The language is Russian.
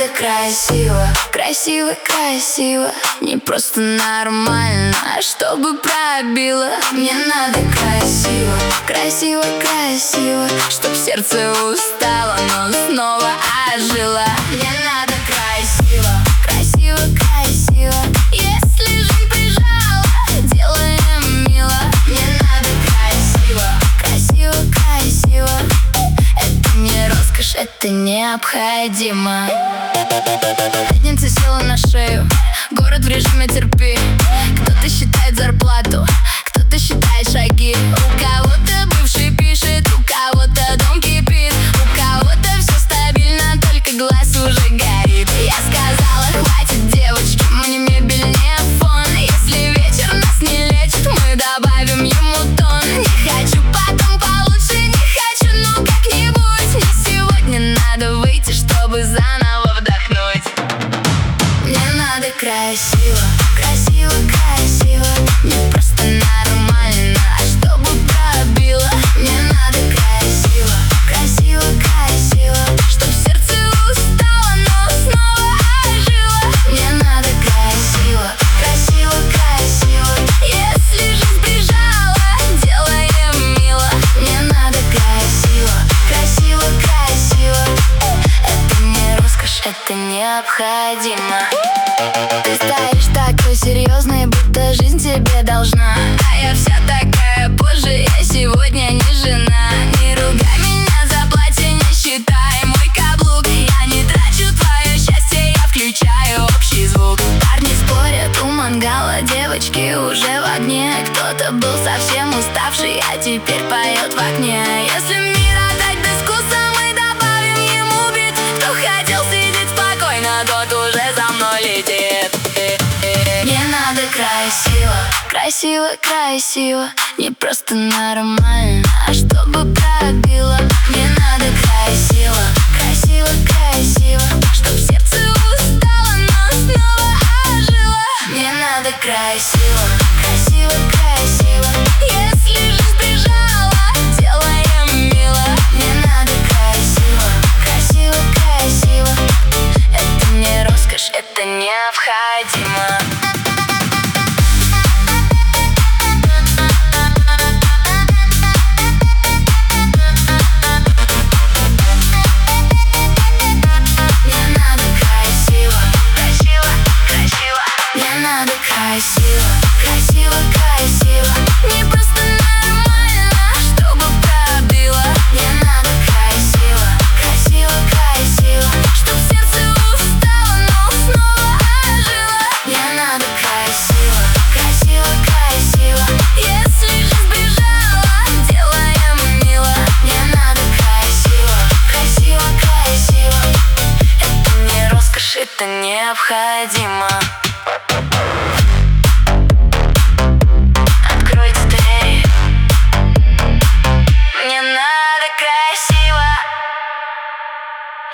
красиво, красиво, красиво. Не просто нормально, а чтобы пробило. Мне надо красиво, красиво, красиво, чтоб сердце устало, но снова ожило. Мне надо красиво, красиво, красиво. Если жизнь прижала, делаем мило. Мне надо красиво, красиво, красиво. Это не роскошь, это необходимо. Пятница села на шею, город в режиме терпи. Кто-то считает зарплату, кто-то считает шаги. У кого-то бывший пишет, у кого-то дом кипит, у кого-то все стабильно, только глаз уже горит. Я сказала, хватит, девочки, мне мебель не фон. Если вечер нас не лечит, мы добавим ему тон. Не хочу потом получше, не хочу, ну как-нибудь. Мне сегодня надо выйти, чтобы заново вдохнуть. Мне надо красиво, красиво, красиво. Не просто нормально, а чтобы пробило. Мне надо красиво, красиво, красиво, чтоб сердце устало, но снова ожило. Мне надо красиво, красиво, красиво. Если жизнь прижала, делаем мило. Мне надо красиво, красиво, красиво. Это не роскошь, это необходимо. Ты стоишь такой серьезный, будто жизнь тебе должна. А я вся такая позже, я сегодня не жена. Не ругай меня за платье, не считай мой каблук. Я не трачу твое счастье, я включаю общий звук. Парни спорят у мангала, девочки уже в огне. Кто-то был совсем уставший, а теперь поет в окне. Если мир отдать без вкуса, мы добавим ему бит. Кто хотел сидеть спокойно, тот уже за мной летит. Мне надо красиво, красиво, красиво. Не просто нормально, а чтобы пробило. Мне надо красиво, красиво, красиво, чтоб сердце устало, но снова ожило. Мне надо красиво, красиво, красиво. Если жизнь прижала, делаем мило. Мне надо красиво, красиво, красиво. Это не роскошь, это необходимо. Красиво, красиво, красиво. Не просто нормально, чтобы пробило. Мне надо красиво, красиво, красиво, чтоб сердце устало, но снова ожило. Мне надо красиво, красиво, красиво. Если жизнь бежала, делаем мило. Мне надо красиво, красиво, красиво. Это не роскошь, это необходимо.